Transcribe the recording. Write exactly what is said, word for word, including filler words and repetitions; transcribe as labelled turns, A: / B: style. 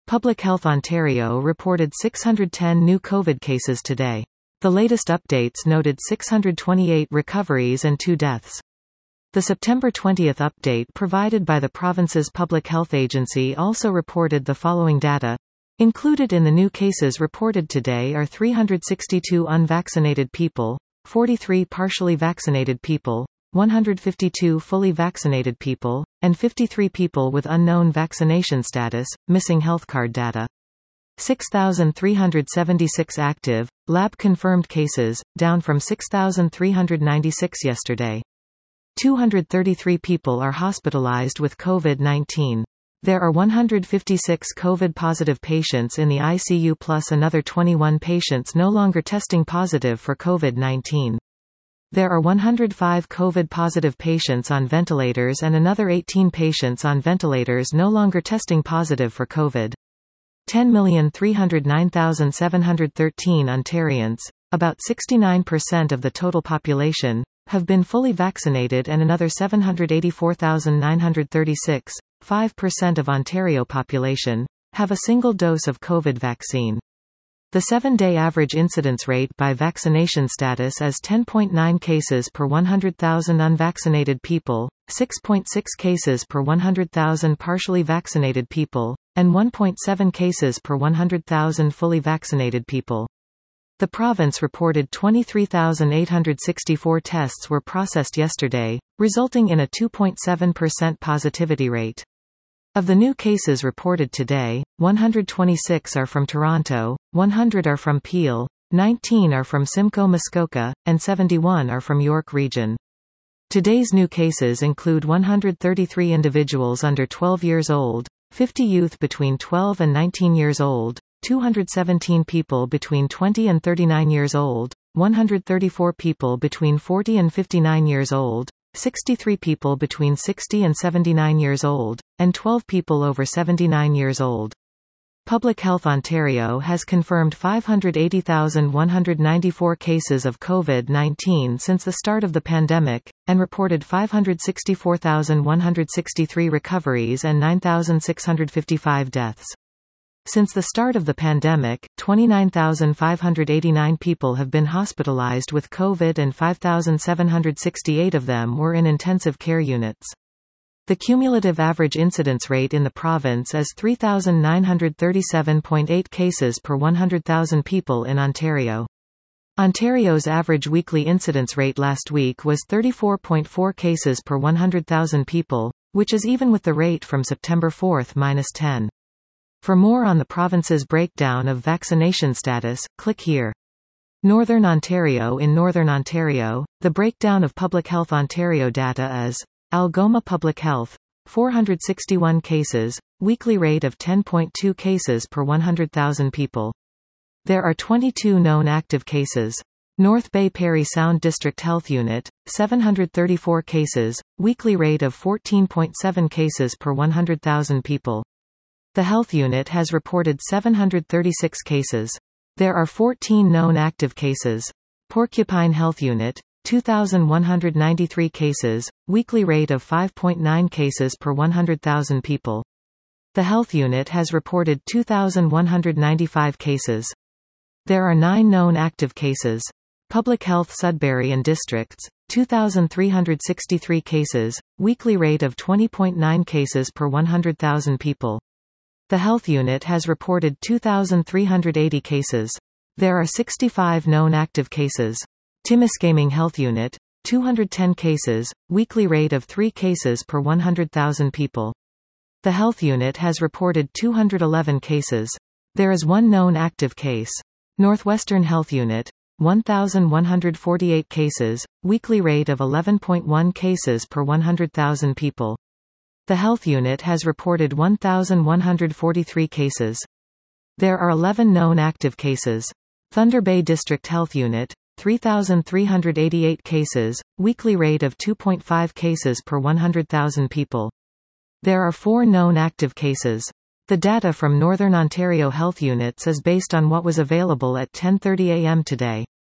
A: Public Health Ontario reported six hundred ten new COVID cases today. The latest updates noted six hundred twenty-eight recoveries and two deaths. The September twentieth update provided by the province's public health agency also reported the following data. Included in the new cases reported today are three hundred sixty-two unvaccinated people, forty-three partially vaccinated people, one hundred fifty-two fully vaccinated people, and fifty-three people with unknown vaccination status, missing health card data. six thousand three hundred seventy-six active, lab-confirmed cases, down from six thousand three hundred ninety-six yesterday. two hundred thirty-three people are hospitalized with COVID nineteen. There are one hundred fifty-six COVID-positive patients in the I C U plus another twenty-one patients no longer testing positive for COVID nineteen. There are one hundred five COVID-positive patients on ventilators and another eighteen patients on ventilators no longer testing positive for COVID. ten million three hundred nine thousand seven hundred thirteen Ontarians, about sixty-nine percent of the total population, have been fully vaccinated, and another seven hundred eighty-four thousand nine hundred thirty-six, five percent of Ontario population, have a single dose of COVID vaccine. The seven-day average incidence rate by vaccination status is ten point nine cases per one hundred thousand unvaccinated people, six point six cases per one hundred thousand partially vaccinated people, and one point seven cases per one hundred thousand fully vaccinated people. The province reported twenty-three thousand eight hundred sixty-four tests were processed yesterday, resulting in a two point seven percent positivity rate. Of the new cases reported today, one hundred twenty-six are from Toronto, one hundred are from Peel, nineteen are from Simcoe Muskoka, and seventy-one are from York Region. Today's new cases include one hundred thirty-three individuals under twelve years old, fifty youth between twelve and nineteen years old, two hundred seventeen people between twenty and thirty-nine years old, one hundred thirty-four people between forty and fifty-nine years old, sixty-three people between sixty and seventy-nine years old, and twelve people over seventy-nine years old. Public Health Ontario has confirmed five hundred eighty thousand one hundred ninety-four cases of COVID nineteen since the start of the pandemic, and reported five hundred sixty-four thousand one hundred sixty-three recoveries and nine thousand six hundred fifty-five deaths. Since the start of the pandemic, twenty-nine thousand five hundred eighty-nine people have been hospitalized with COVID and five thousand seven hundred sixty-eight of them were in intensive care units. The cumulative average incidence rate in the province is three thousand nine hundred thirty-seven point eight cases per one hundred thousand people in Ontario. Ontario's average weekly incidence rate last week was thirty-four point four cases per one hundred thousand people, which is even with the rate from September fourth minus ten. For more on the province's breakdown of vaccination status, click here. Northern Ontario. In Northern Ontario, the breakdown of Public Health Ontario data is: Algoma Public Health, four hundred sixty-one cases, weekly rate of ten point two cases per one hundred thousand people. There are twenty-two known active cases. North Bay Parry Sound District Health Unit, seven hundred thirty-four cases, weekly rate of fourteen point seven cases per one hundred thousand people. The Health Unit has reported seven hundred thirty-six cases. There are fourteen known active cases. Porcupine Health Unit, two thousand one hundred ninety-three cases, weekly rate of five point nine cases per one hundred thousand people. The Health Unit has reported two thousand one hundred ninety-five cases. There are nine known active cases. Public Health Sudbury and Districts, two thousand three hundred sixty-three cases, weekly rate of twenty point nine cases per one hundred thousand people. The Health Unit has reported two thousand three hundred eighty cases. There are sixty-five known active cases. Timiskaming Health Unit, two hundred ten cases, weekly rate of three cases per one hundred thousand people. The Health Unit has reported two hundred eleven cases. There is one known active case. Northwestern Health Unit, one thousand one hundred forty-eight cases, weekly rate of eleven point one cases per one hundred thousand people. The Health Unit has reported one thousand one hundred forty-three cases. There are eleven known active cases. Thunder Bay District Health Unit, three thousand three hundred eighty-eight cases, weekly rate of two point five cases per one hundred thousand people. There are four known active cases. The data from Northern Ontario Health Units is based on what was available at ten thirty a m today.